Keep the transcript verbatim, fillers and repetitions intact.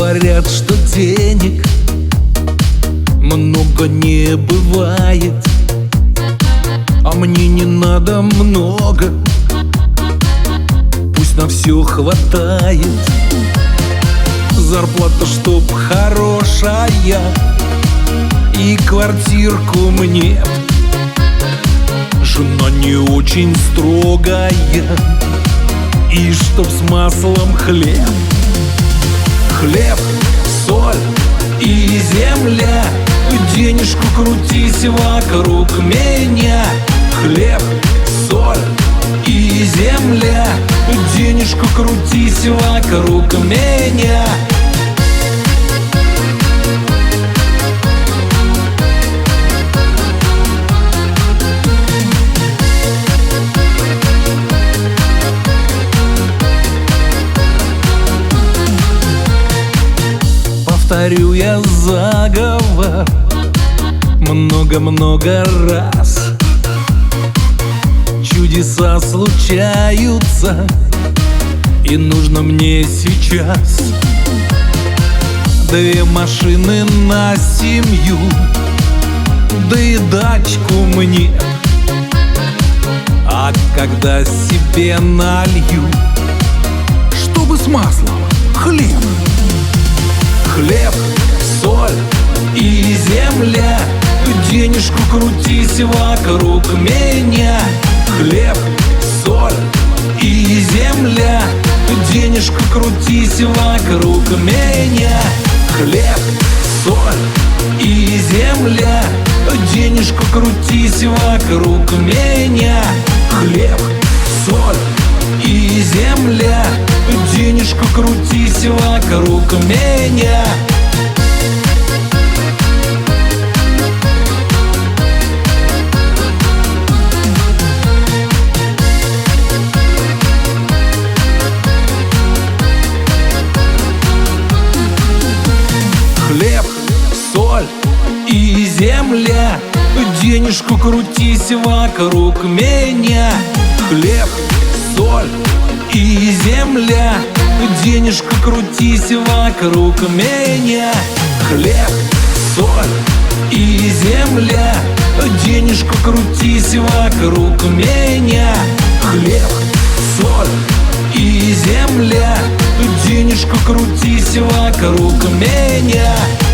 Говорят, что денег много не бывает, а мне не надо много, пусть на все хватает. Зарплата чтоб хорошая и квартирку мне, жена не очень строгая, и чтоб с маслом хлеб. Хлеб, соль и земля, денежку крутись вокруг меня. Хлеб, соль и земля, денежку крутись вокруг меня. Повторю я заговор много-много раз. Чудеса случаются, и нужно мне сейчас две машины на семью, да и дачку мне. А когда себе налью, чтобы с маслом хлеб. Хлеб, соль и земля, денежку крутись вокруг меня. Хлеб, соль и земля, денежку крутись вокруг меня. Хлеб, соль и земля, денежку крутись вокруг меня. Хлеб, соль и земля, денежку крутись вокруг меня. Хлеб, соль и земля, денежку крутись вокруг меня. Хлеб, соль и земля, денежку крутись вокруг меня. Хлеб, соль и земля, денежку крутись вокруг меня. Хлеб, соль и земля, денежку крутись вокруг меня.